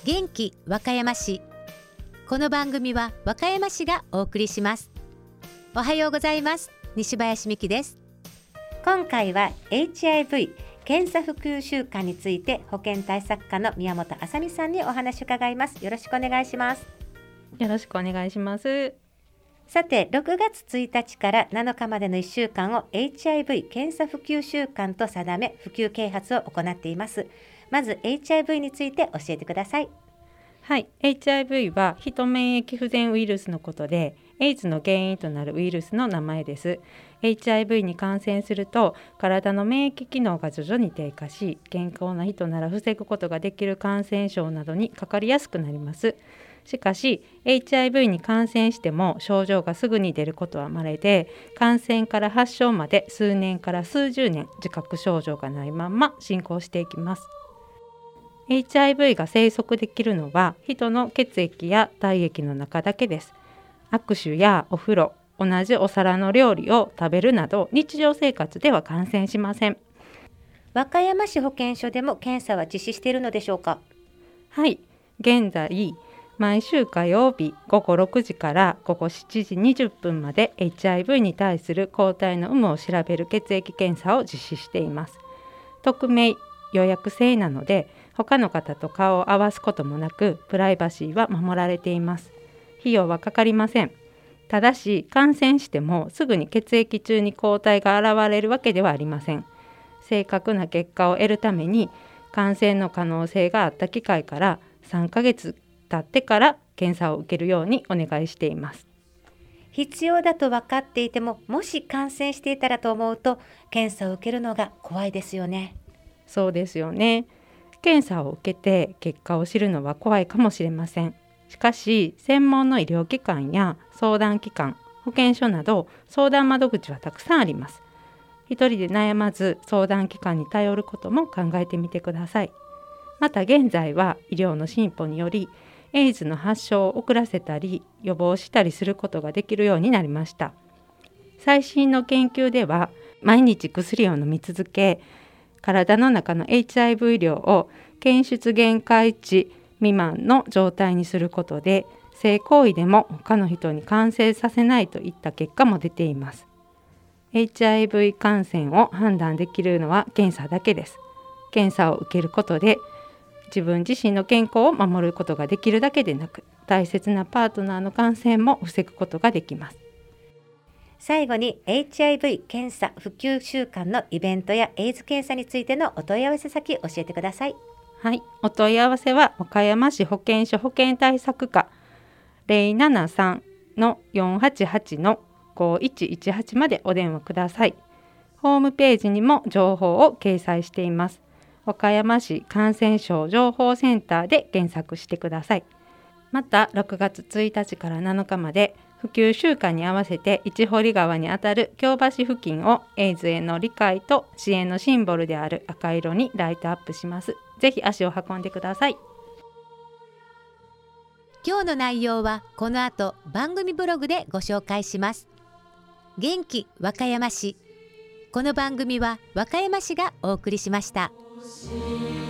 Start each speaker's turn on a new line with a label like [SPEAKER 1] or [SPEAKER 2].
[SPEAKER 1] 元気和歌山市。この番組は和歌山市がお送りします。おはようございます。西林美希です。今回は HIV 検査普及週間について保健対策課の宮本あさみさんにお話を伺います。よろしくお願いします。
[SPEAKER 2] よろしくお願いします。
[SPEAKER 1] さて、6月1日から7日までの1週間を HIV 検査普及週間と定め、普及啓発を行っています。まず HIV について教えてください。
[SPEAKER 2] はい、HIV はヒト免疫不全ウイルスのことで、エイズの原因となるウイルスの名前です。HIV に感染すると体の免疫機能が徐々に低下し、健康な人なら防ぐことができる感染症などにかかりやすくなります。しかし HIV に感染しても症状がすぐに出ることは稀で、感染から発症まで数年から数十年自覚症状がないまま進行していきます。HIV が生息できるのは人の血液や体液の中だけです。握手やお風呂、同じお皿の料理を食べるなど日常生活では感染しません。
[SPEAKER 1] 和歌山市保健所でも検査は実施しているのでしょうか？
[SPEAKER 2] はい、現在毎週火曜日午後6時から午後7時20分まで HIV に対する抗体の有無を調べる血液検査を実施しています。匿名予約制なので他の方と顔を合わすこともなく、プライバシーは守られています。費用はかかりません。ただし感染してもすぐに血液中に抗体が現れるわけではありません。正確な結果を得るために感染の可能性があった機会から3ヶ月経ってから検査を受けるようにお願いしています。
[SPEAKER 1] 必要だと分かっていても、もし感染していたらと思うと検査を受けるのが怖いですよね。
[SPEAKER 2] そうですよね。検査を受けて結果を知るのは怖いかもしれません。しかし専門の医療機関や相談機関、保健所など相談窓口はたくさんあります。一人で悩まず相談機関に頼ることも考えてみてください。また現在は医療の進歩によりエイズの発症を遅らせたり予防したりすることができるようになりました。最新の研究では毎日薬を飲み続け、体の中の HIV 量を検出限界値未満の状態にすることで、性行為でも他の人に感染させないといった結果も出ています。HIV 感染を判断できるのは検査だけです。検査を受けることで自分自身の健康を守ることができるだけでなく、大切なパートナーの感染も防ぐことができます。
[SPEAKER 1] 最後に HIV 検査普及週間のイベントやエイズ検査についてのお問い合わせ先教えてください。
[SPEAKER 2] はい、お問い合わせは岡山市保健所保健対策課 073-488-5118 までお電話ください。ホームページにも情報を掲載しています。岡山市感染症情報センターで検索してください。また6月1日から7日まで普及週間に合わせて市堀川にあたる京橋付近をエイズへの理解と支援のシンボルである赤色にライトアップします。ぜひ足を運んでください。
[SPEAKER 1] 今日の内容はこの後番組ブログでご紹介します。元気和歌山市。この番組は和歌山市がお送りしました。